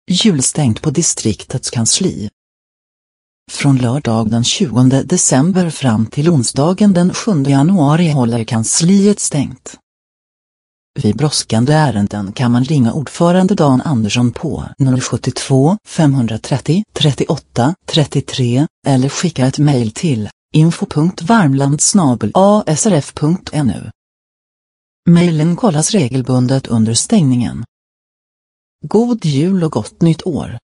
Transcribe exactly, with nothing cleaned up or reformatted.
Julstängt på distriktets kansli. Från lördag den tjugonde december fram till onsdagen den sjunde januari håller kansliet stängt. Vid brådskande ärenden kan man ringa ordförande Dan Andersson på noll sju två fem tre noll tre åtta tre tre eller skicka ett mejl till info punkt varmland snabel a s r f punkt n u. Mejlen kollas regelbundet under stängningen. God jul och gott nytt år!